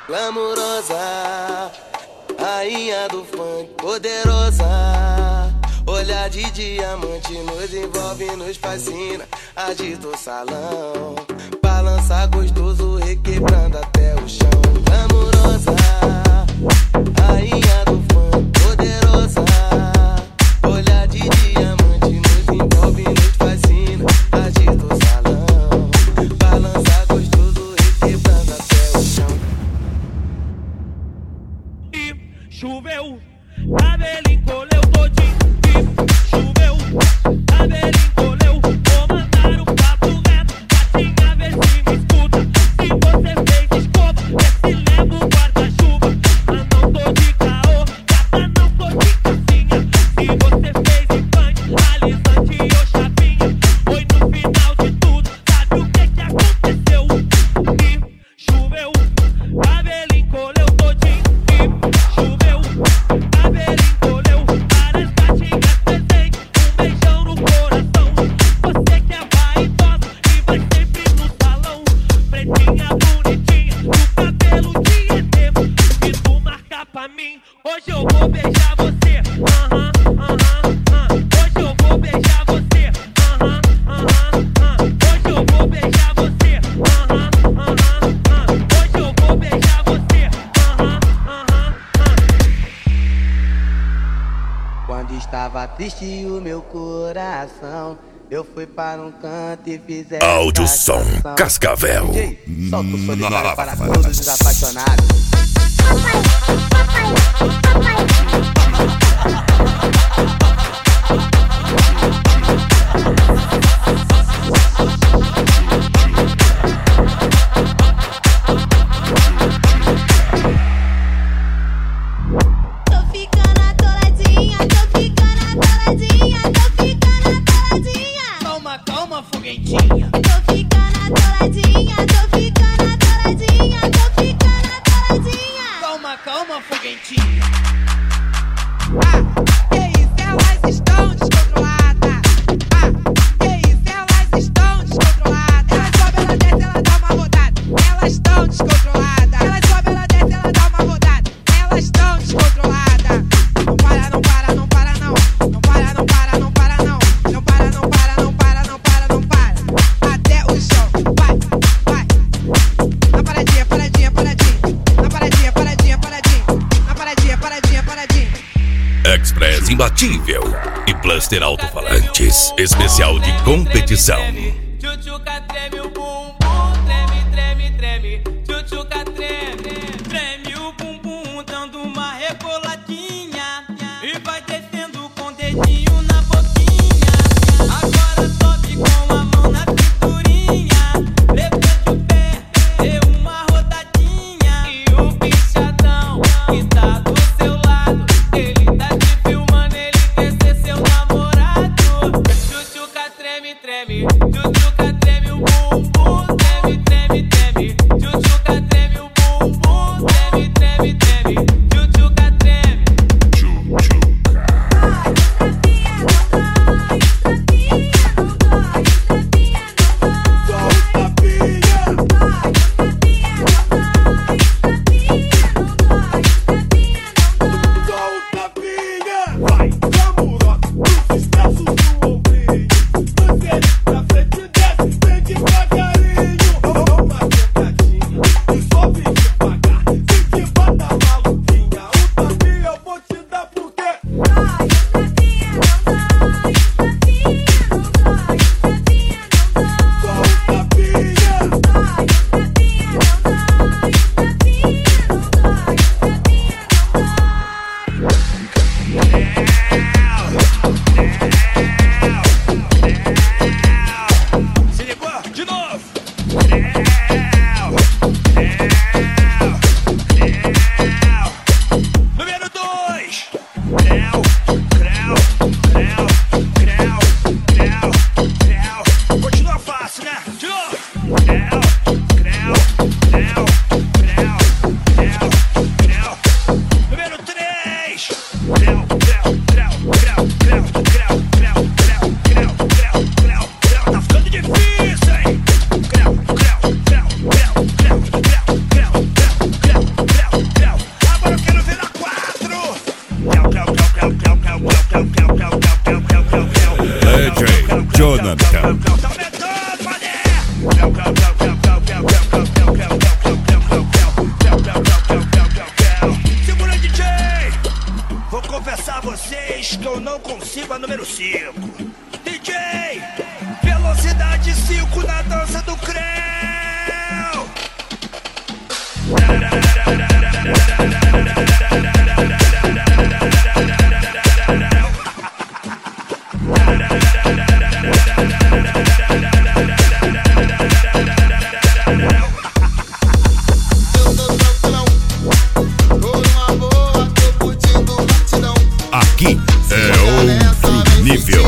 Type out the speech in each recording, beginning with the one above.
Glamurosa, rainha do funk, poderosa. Olhar de diamante nos envolve, nos fascina. Agita o salão, balança gostoso, requebrando até o chão. Glamurosa, rainha do funk, poderosa. Olhar de diamante nos envolve, nos fascina. Agita o salão, balança gostoso, requebrando até o chão. E choveu, cabelo encolheu todinho. Choveu, cabelo encolheu. Vou mandar um papo reto, gatinha, vê se me escuta. Se você fez escova, vê se leva o guarda-chuva. Mas não tô de caô, gata, não tô de cassinha. Se você fez infante, alisante ou chapinha, foi no final de tudo, sabe o que aconteceu? E choveu, cabelo encolheu todinho. E choveu, cabelo encolheu. Várias gatinhas presentes, um beijão no coração. Você que é vaidosa e vai sempre no salão. Pretinha, bonitinha, o cabelo de ET. Se tu marcar pra mim, hoje eu vou beijar você. Hoje eu vou beijar você. Hoje eu vou beijar você. Hoje eu vou beijar você. Quando estava triste o meu coração, eu fui para um canto e fiz essa Áudio Som canção. Cascavel. DJ, solta o solidário para todos os apaixonados. Tô ficando atoladinha, tô ficando atoladinha, tô ficando atoladinha. Calma, calma, foguetinha. Tô ficando atoladinha, tô ficando atoladinha, tô ficando atoladinha. Calma, calma, foguetinha. Que isso, elas estão descontroladas. Que isso, elas estão descontroladas. Ela sobe, ela desce, ela dá uma rodada. Elas estão descontroladas. Ela sobe, ela desce, ela dá uma rodada. Elas estão descontroladas. Não para, não para, não para, não. Não para, não para, não para, não. Não para, não para, não para, não para, não para. Até o chão. Vai, vai. Na paradinha, paradinha, paradinha. Na paradinha, paradinha, paradinha. Na paradinha, paradinha, paradinha. Express imbatível e Blaster alto-falantes especial de competição. Tchutchuca treme o bumbum, treme, treme, treme. Tchutchuca treme, treme o bumbum, dando uma reboladinha. E vai descendo com o dedinho na boquinha. Agora sobe com a mão na cinturinha. Levante o pé, dê uma rodadinha. E o bichadão que tá do seu lado, ele tá te filmando, ele quer ser seu namorado. Tchutchuca treme, treme. Tchutchuca treme o bumbum, treme, treme, treme. Tchutchuca treme o bumbum. não consigo a número 5. DJ, velocidade 5 na dança do Creu. Aqui é outro nível.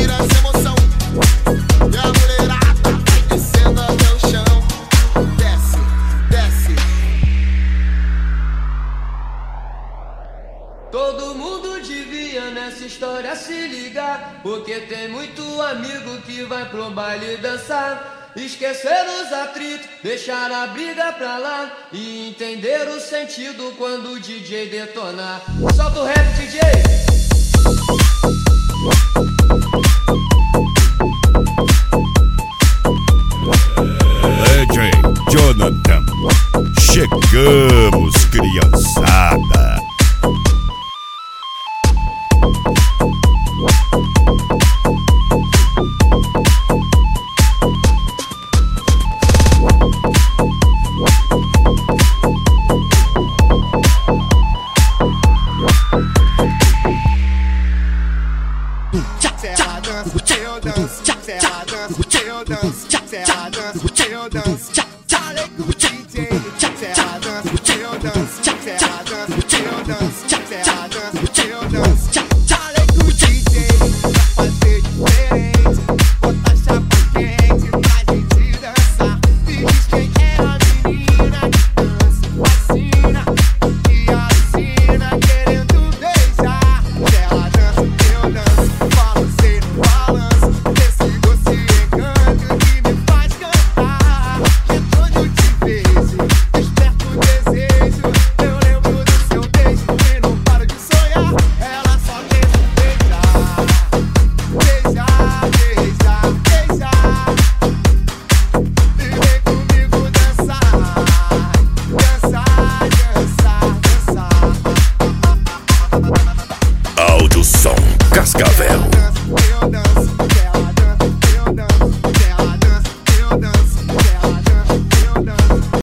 Todo mundo devia nessa história se ligar, porque tem muito amigo que vai pro baile dançar. Esquecer os atritos, deixar a briga pra lá e entender o sentido quando o DJ detonar. Solta o rap, DJ! DJ Jonathan, chegamos, criançada. Ela dança, eu danço. Ela dança, eu danço. Ela dança, eu danço. Falei com o DJ. Ela dança, eu danço.